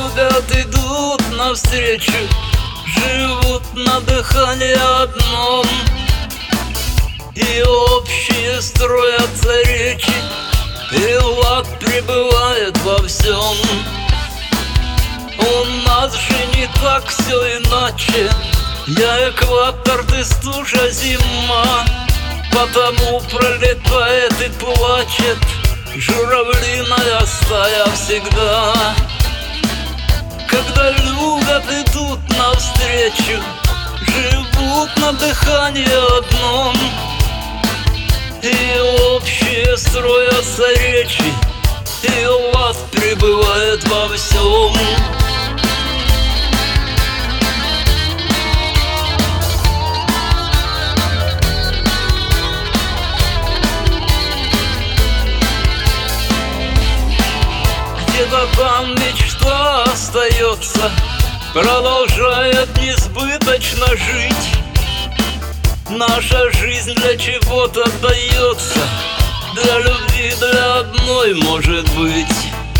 любят, идут навстречу, живут на дыхании одном, и общие строятся речи, и лад пребывает во всем. У нас же не так, все иначе. Я экватор, ты стужа, зима, потому пролетает и плачет журавлиная стая всегда. Когда любят, идут навстречу, живут на дыхании одном, и общие строятся речи, и лад пребывает во всем. Где-то там мечта остается, продолжает несбыточно жить. Наша жизнь для чего-то дается, для любви, для одной, может быть.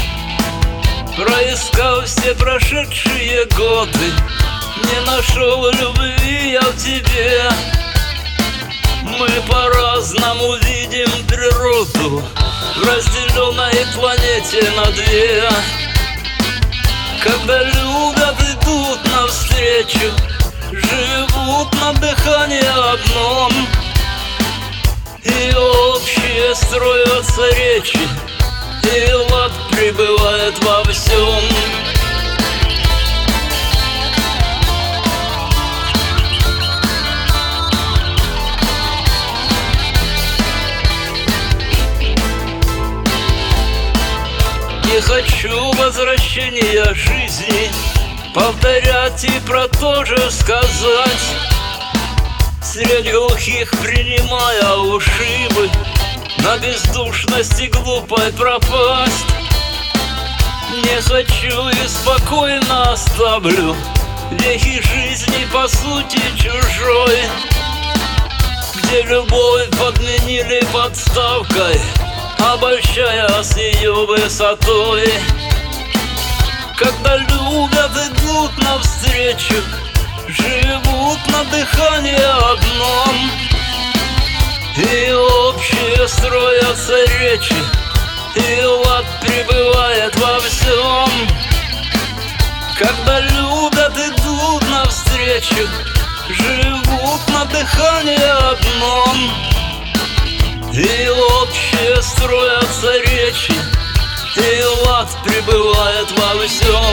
Проискав все прошедшие годы, не нашел любви я в тебе. Мы по-разному видим природу в разделенной планете на две. Когда любят, идут навстречу, живут на дыхании одном, и общие строятся речи, и лад пребывает во всем. Не хочу возвращения жизни повторять и про то же сказать. Средь глухих принимая ушибы, на бездушности глупой пропасть. Не хочу и спокойно оставлю вехи жизни по сути чужой, где любовь подменили подставкой, обольщая с ее высотой. Когда любят, идут навстречу, живут на дыхании одном, и общие строятся речи, и лад пребывает во всем. Когда любят, идут навстречу, живут на дыхании одном, и общие строятся речи, и лад пребывает во всем.